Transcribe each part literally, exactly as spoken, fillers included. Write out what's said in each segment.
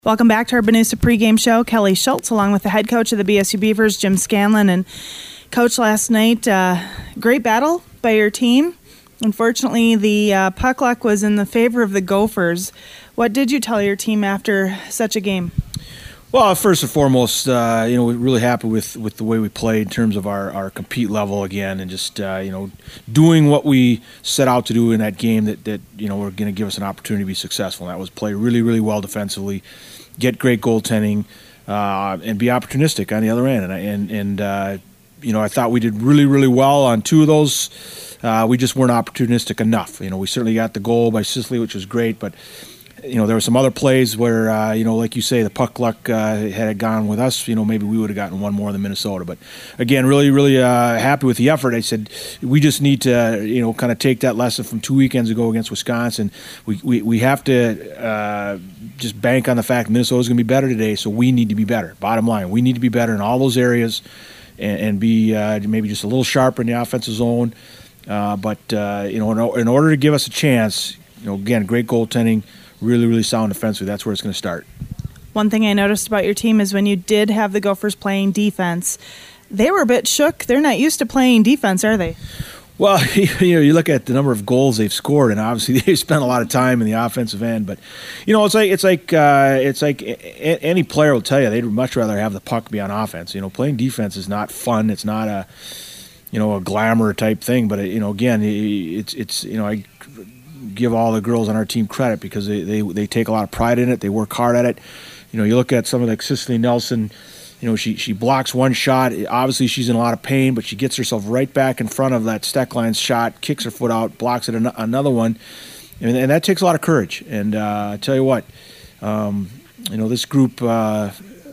Welcome back to our Boonusa pregame show. Kelly Schultz, along with the head coach of the B S U Beavers, Jim Scanlon. And Coach, last night, uh, great battle by your team. Unfortunately, the uh, puck luck was in the favor of the Gophers. What did you tell your team after such a game? Well, first and foremost, uh, you know, we're really happy with, with the way we played in terms of our, our compete level again, and just uh, you know, doing what we set out to do in that game that, that you know, were going to give us an opportunity to be successful. And that was play really, really well defensively, get great goaltending, uh, and be opportunistic on the other end. And and and uh, you know, I thought we did really, really well on two of those. Uh, we just weren't opportunistic enough. You know, we certainly got the goal by Sicily, which was great, but you know, there were some other plays where, uh, you know, like you say, the puck luck uh, had it gone with us, you know, maybe we would have gotten one more than Minnesota. But, again, really, really uh, happy with the effort. I said we just need to, you know, kind of take that lesson from two weekends ago against Wisconsin. We we, we have to uh, just bank on the fact Minnesota's going to be better today, so we need to be better. Bottom line, we need to be better in all those areas and, and be uh, maybe just a little sharper in the offensive zone. Uh, but, uh, you know, in, in order to give us a chance, you know, again, great goaltending, really, really sound defensively. That's where it's going to start. One thing I noticed about your team is when you did have the Gophers playing defense, they were a bit shook. They're not used to playing defense, are they? Well, you know, you look at the number of goals they've scored, and obviously they've spent a lot of time in the offensive end. But you know, it's like it's like uh, it's like any player will tell you they'd much rather have the puck be on offense. You know, playing defense is not fun. It's not a you know a glamour type thing. But you know, again, it's it's you know I. give all the girls on our team credit because they, they, they take a lot of pride in it. They work hard at it. You know, you look at some of like Cicely Nelson, you know, she she blocks one shot. Obviously, she's in a lot of pain, but she gets herself right back in front of that Steckline's shot, kicks her foot out, blocks it an- another one. And, and that takes a lot of courage. And uh, I tell you what, um, you know, this group uh,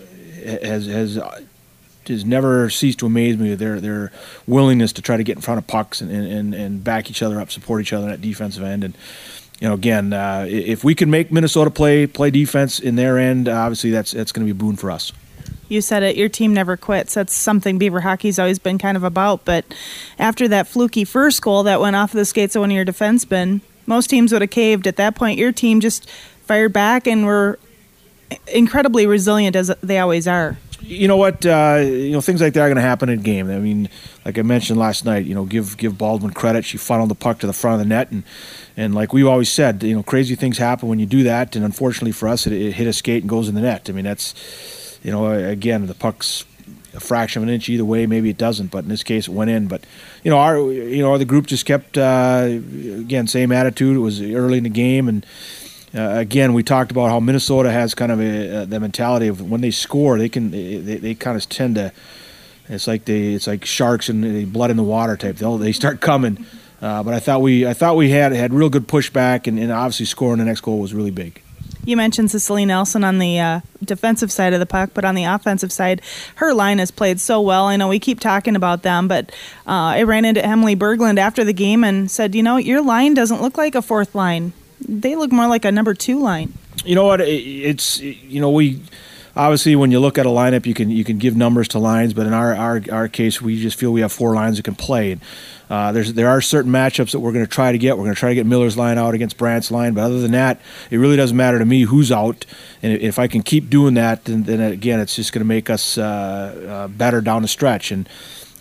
has has has never ceased to amaze me with their their willingness to try to get in front of pucks and, and, and back each other up, support each other in that defensive end. And you know, again, uh, if we can make Minnesota play play defense in their end, uh, obviously that's that's going to be a boon for us. You said it, your team never quits. That's something Beaver hockey's always been kind of about. But after that fluky first goal that went off of the skates of one of your defensemen, most teams would have caved. At that point, your team just fired back and were incredibly resilient, as they always are. You know what? Uh, you know things like that are going to happen in a game. I mean, like I mentioned last night, you know, give give Baldwin credit. She funneled the puck to the front of the net, and and like we've always said, you know, crazy things happen when you do that. And unfortunately for us, it, it hit a skate and goes in the net. I mean, that's, you know, again, the puck's a fraction of an inch either way. Maybe it doesn't, but in this case, it went in. But you know, our you know the group just kept uh, again same attitude. It was early in the game, and. Uh, again, we talked about how Minnesota has kind of a, uh, the mentality of when they score, they can they, they kind of tend to. It's like they it's like sharks and the blood in the water type. They they start coming, uh, but I thought we I thought we had had real good pushback, and, and obviously scoring the next goal was really big. You mentioned Cicely Nelson on the uh, defensive side of the puck, but on the offensive side, her line has played so well. I know we keep talking about them, but uh, I ran into Emily Berglund after the game and said, you know, your line doesn't look like a fourth line. They look more like a number two line. You know what? It's you know we obviously when you look at a lineup, you can you can give numbers to lines, but in our our, our case, we just feel we have four lines that can play. And, uh, there's there are certain matchups that we're going to try to get. We're going to try to get Miller's line out against Brandt's line, but other than that, it really doesn't matter to me who's out. And if I can keep doing that, then, then again, it's just going to make us uh, uh, better down the stretch. And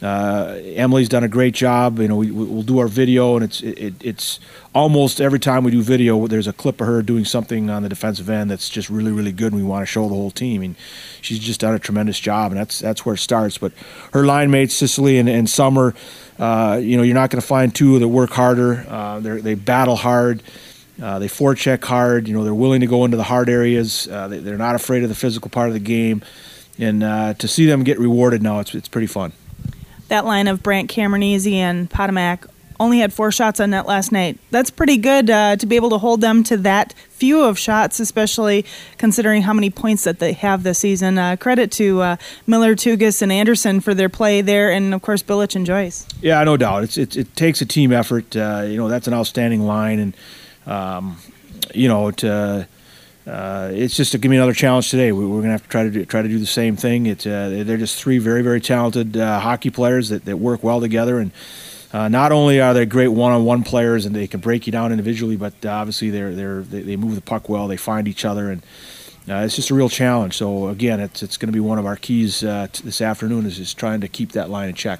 Uh, Emily's done a great job. You know, we, we'll do our video, and it's it, it's almost every time we do video, there's a clip of her doing something on the defensive end that's just really, really good, and we want to show the whole team. I mean, she's just done a tremendous job, and that's that's where it starts. But her line mates, Cicely and, and Summer, uh, you know, you're not going to find two that work harder. Uh, they they battle hard. Uh, they forecheck hard. You know, they're willing to go into the hard areas. Uh, they, they're not afraid of the physical part of the game, and uh, to see them get rewarded now, it's it's pretty fun. That line of Brandt, Cameronese, and Potomac only had four shots on net last night. That's pretty good uh, to be able to hold them to that few of shots, especially considering how many points that they have this season. Uh, credit to uh, Miller, Tugas, and Anderson for their play there, and, of course, Bilic and Joyce. Yeah, no doubt. It's, it's It takes a team effort. Uh, you know, that's an outstanding line, and, um, you know, to... Uh, it's just to give me another challenge today. We, we're going to have to try to do, try to do the same thing. It's uh, they're just three very, very talented uh, hockey players that, that work well together. And uh, not only are they great one-on-one players and they can break you down individually, but uh, obviously they're they're they, they move the puck well. They find each other, and uh, it's just a real challenge. So again, it's it's going to be one of our keys uh, t- this afternoon is just trying to keep that line in check.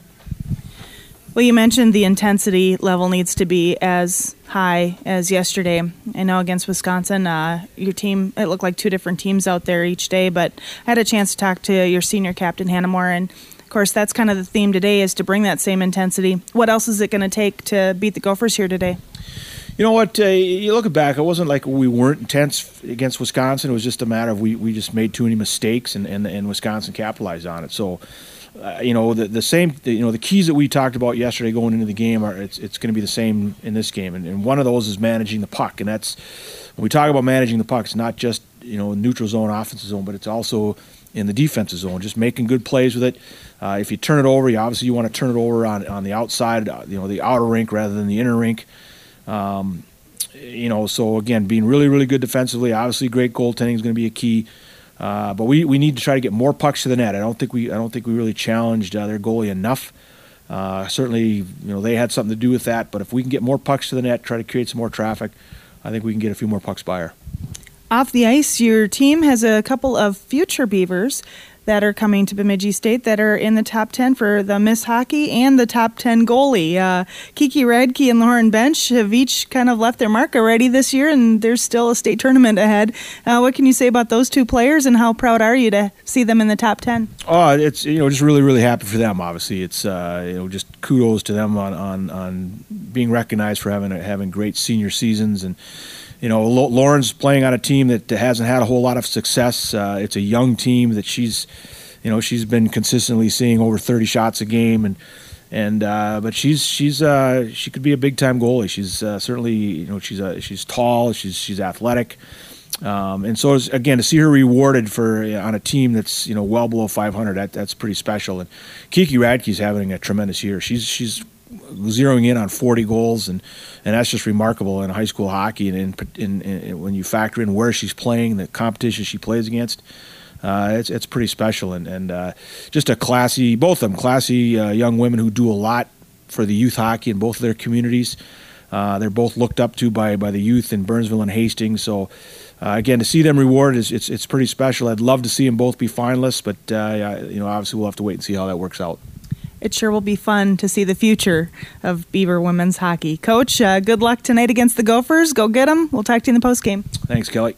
Well, you mentioned the intensity level needs to be as high as yesterday. I know against Wisconsin, uh, your team, it looked like two different teams out there each day, but I had a chance to talk to your senior captain, Hannah Moore, and of course that's kind of the theme today is to bring that same intensity. What else is it going to take to beat the Gophers here today? You know what, uh, you look back, it wasn't like we weren't intense against Wisconsin. It was just a matter of we, we just made too many mistakes, and, and, and Wisconsin capitalized on it. So, Uh, you know the the same the, you know the keys that we talked about yesterday going into the game are it's it's going to be the same in this game, and, and one of those is managing the puck, and that's when we talk about managing the puck, it's not just you know neutral zone, offensive zone, but it's also in the defensive zone, just making good plays with it. Uh, if you turn it over, you obviously you want to turn it over on on the outside, you know the outer rink rather than the inner rink. Um, you know, so again, being really really good defensively, obviously great goaltending is going to be a key. Uh, but we, we need to try to get more pucks to the net. I don't think we I don't think we really challenged uh, their goalie enough. Uh, certainly, you know they had something to do with that. But if we can get more pucks to the net, try to create some more traffic, I think we can get a few more pucks by her. Off the ice, your team has a couple of future Beavers that are coming to Bemidji State that are in the top ten for the Miss Hockey and the top ten goalie. Uh, Kiki Radke and Lauren Bench have each kind of left their mark already this year, and there's still a state tournament ahead. Uh, what can you say about those two players, and how proud are you to see them in the top ten? Oh, it's you know just really really happy for them. Obviously, it's uh, you know just kudos to them on on, on being recognized for having having great senior seasons. And you know, Lauren's playing on a team that hasn't had a whole lot of success. Uh, it's a young team that she's, you know, she's been consistently seeing over thirty shots a game, and and uh, but she's she's uh, she could be a big time goalie. She's uh, certainly you know she's uh, she's tall, she's she's athletic, um, and so is, again to see her rewarded for uh, on a team that's you know well below five hundred. That that's pretty special. And Kiki Radke's having a tremendous year. She's she's zeroing in on forty goals, and, and that's just remarkable in high school hockey. And in, in, in, when you factor in where she's playing, the competition she plays against, uh, it's it's pretty special. And, and uh, just a classy, both of them classy uh, young women who do a lot for the youth hockey in both of their communities. Uh, they're both looked up to by by the youth in Burnsville and Hastings. So uh, again, to see them rewarded is it's it's pretty special. I'd love to see them both be finalists, but uh, you know obviously we'll have to wait and see how that works out. It sure will be fun to see the future of Beaver women's hockey. Coach, uh, good luck tonight against the Gophers. Go get them. We'll talk to you in the postgame. Thanks, Kelly.